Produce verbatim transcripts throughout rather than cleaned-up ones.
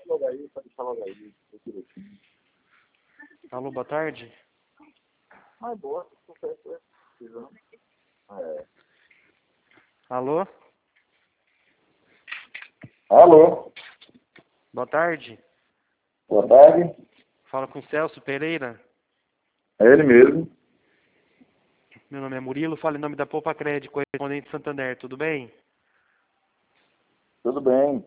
logo aí, pode deixar logo aí. Alô, boa tarde. Ah, é boa, sucesso, é. Precisando. É. Alô, Alô, boa tarde. boa tarde. Fala com Celso Pereira. É ele mesmo. Meu nome é Murilo, falo em nome da Poupa Crédito, correspondente Santander, tudo bem? Tudo bem.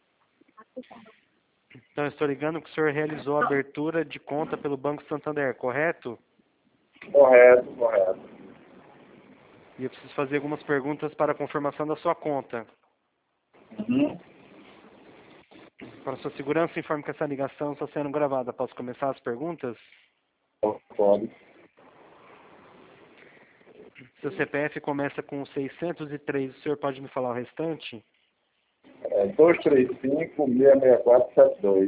Então, eu estou ligando que o senhor realizou a abertura de conta pelo Banco Santander, correto? Correto, correto. E eu preciso fazer algumas perguntas para a confirmação da sua conta. Uhum. Para sua segurança, informe que essa ligação está sendo gravada. Posso começar as perguntas? Pode. Seu C P F começa com seiscentos e três, o senhor pode me falar o restante? É dois três cinco, seis seis quatro sete dois.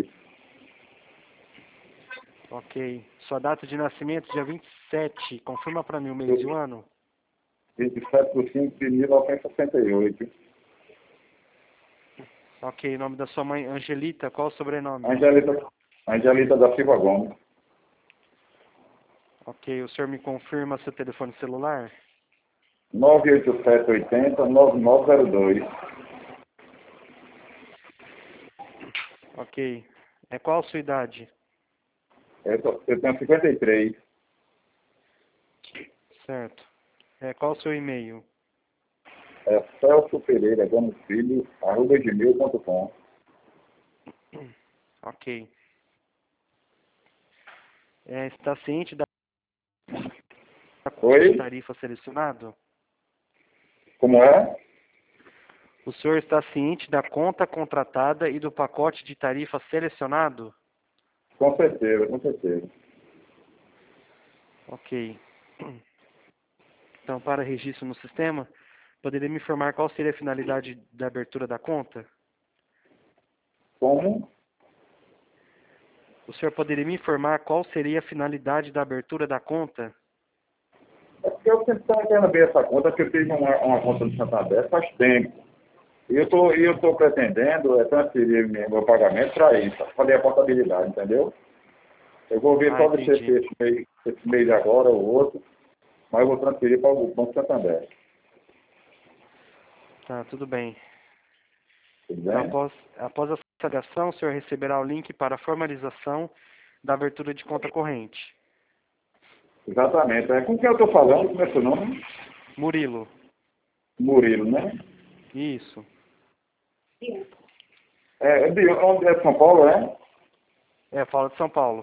Ok. Sua data de nascimento, dia vinte e sete. Confirma para mim o mês e o ano? vinte e sete de cinco de mil novecentos e sessenta e oito. Ok. Nome da sua mãe, Angelita. Qual o sobrenome? Angelita, Angelita da Silva Gomes. Ok. O senhor me confirma seu telefone celular? nove oito sete oito zero, nove nove zero dois. Ok. É qual a sua idade? Eu, tô, eu tenho cinquenta e três. Certo. É qual o seu e-mail? É Celso Pereira Gomes Filho, arroba gmail ponto com. Ok. É, está ciente da Oi? tarifa selecionado? Como é? O senhor está ciente da conta contratada e do pacote de tarifa selecionado? Com certeza, com certeza. Ok. Então, para registro no sistema, poderia me informar qual seria a finalidade da abertura da conta? Como? O senhor poderia me informar qual seria a finalidade da abertura da conta? É porque eu sempre estava querendo ver essa conta, porque eu tive uma, uma conta do Santander faz tempo. E eu tô, e eu estou pretendendo é, transferir meu, meu pagamento para isso, para fazer a contabilidade, entendeu? Eu vou ver Ah, só deixar entendi. esse mês, esse mês agora ou outro, mas eu vou transferir para o Banco Santander. Tá, tudo bem. Tudo Então, bem? após, após a ligação, o senhor receberá o link para a formalização da abertura de conta corrente. Exatamente. É, com quem eu estou falando? Como é seu nome? Murilo. Murilo, né? Isso. É, é de onde é São Paulo, é? É, fala de São Paulo.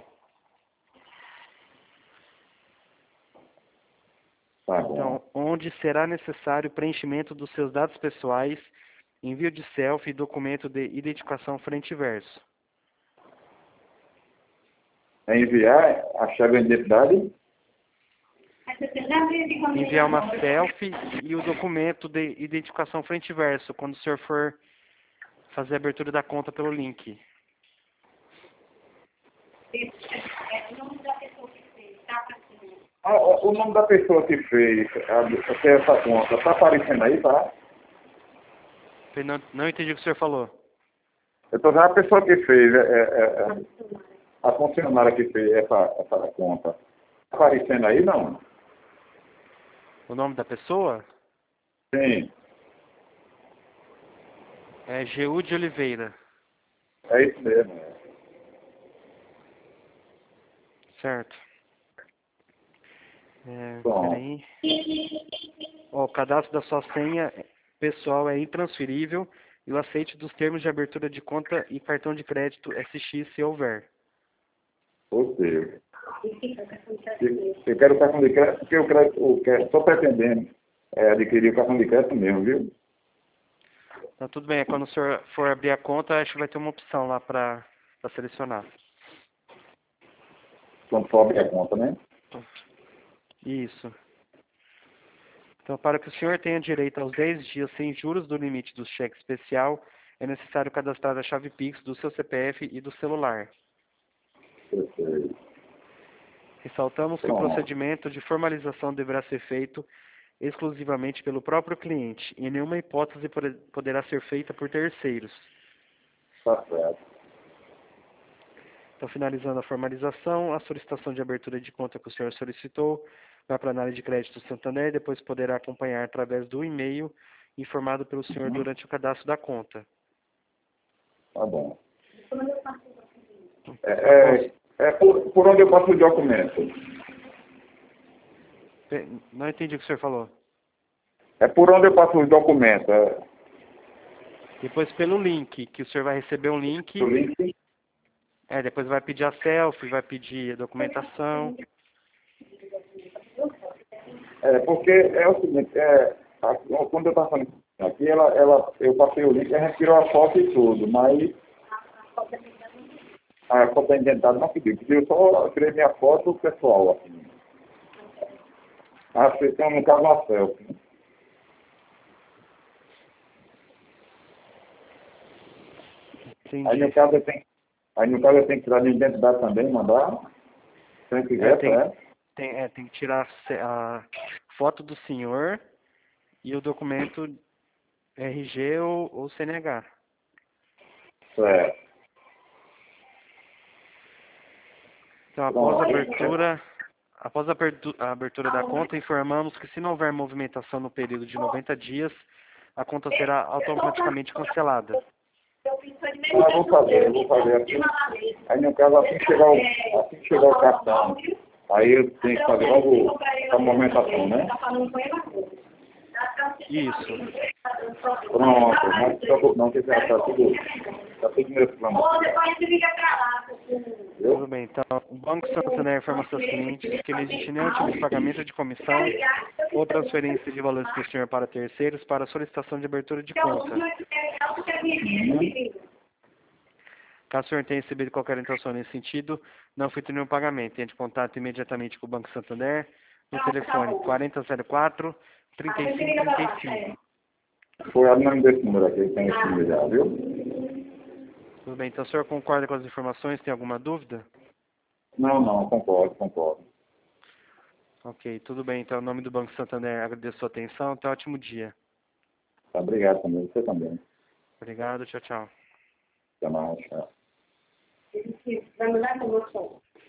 Tá bom. Então, onde será necessário preenchimento dos seus dados pessoais, envio de selfie e documento de identificação frente e verso. É enviar a chave de identidade? Enviar uma selfie e o documento de identificação frente e verso, quando o senhor for fazer a abertura da conta pelo link. Ah, o o nome da pessoa que fez a, que essa conta, está aparecendo aí, tá? Eu Não, não entendi o que o senhor falou. Eu estou vendo a pessoa que fez, é, é, é, a funcionária que fez essa, essa conta. Tá aparecendo aí, não? O nome da pessoa Sim, é Geu de Oliveira, é isso mesmo. certo? É, Bom, peraí. Ó, o cadastro da sua senha pessoal é intransferível e o aceite dos termos de abertura de conta e cartão de crédito S X se houver. ou seja, eu eu quero o cartão de crédito, porque eu quero, estou pretendendo é, adquirir o cartão de crédito mesmo, viu? Então, tudo bem. Quando o senhor for abrir a conta, acho que vai ter uma opção lá para selecionar. Quando for abrir a conta, né? Isso. Então, para que o senhor tenha direito aos dez dias sem juros do limite do cheque especial, é necessário cadastrar a chave Pix do seu C P F e do celular. Perfeito. Ressaltamos que o Pronto, procedimento de formalização deverá ser feito exclusivamente pelo próprio cliente e em nenhuma hipótese poderá ser feita por terceiros. tá certo. Então, finalizando a formalização, a solicitação de abertura de conta que o senhor solicitou vai para a análise de crédito Santander, depois poderá acompanhar através do e-mail informado pelo senhor Uhum. durante o cadastro da conta. Tá bom. É, é, é por, por onde eu passo o documento? Não entendi o que o senhor falou. É por onde eu passo os documentos? É Depois pelo link, que o senhor vai receber um link. o link? É, depois vai pedir a selfie, vai pedir a documentação. É, porque é o seguinte, é, a, quando eu estava falando aqui, ela, ela, eu passei o link e a gente tirou a foto e tudo, mas a foto da identidade não pediu. Pediu só, eu tirei minha foto pessoal, assim. Ah, você tem, no caso, uma selfie. Entendi. Aí no caso eu tenho, aí no caso eu tenho que tirar minha identidade também, mandar. Se eu quiser, É, tem, é. tem, é, tem que tirar a ce- a foto do senhor e o documento R G ou, ou C N H. É. Então, após a abertura, após a abertu- a abertura da conta, informamos que se não houver movimentação no período de noventa dias, a conta será automaticamente cancelada. Ah, vou fazer, eu vou fazer aqui. Aí no caso, assim que chegar o, assim que chegar o cartão, aí eu tenho que fazer logo a movimentação, né? Isso. Pronto, não se preocupe não, que já está tudo, está tudo nesse plano. Tudo bem, então, o Banco Santander informa aos seus clientes que não existe nenhum tipo de pagamento de comissão ou transferência de valores do senhor para terceiros para solicitação de abertura de conta. Caso o senhor tenha recebido qualquer intenção nesse sentido, não feito nenhum pagamento, entre contato imediatamente com o Banco Santander no telefone quarenta zero quatro, trinta e cinco trinta e cinco. Foi a nome desse número aqui, tem esse número já, viu? Tudo bem, então o senhor concorda com as informações? Tem alguma dúvida? Não, não, concordo, concordo. Ok, tudo bem, então, em nome do Banco Santander, agradeço a sua atenção, tenha um ótimo dia. Tá, obrigado também, você também. Obrigado, tchau, tchau. Até mais, tchau. Vai mandar com o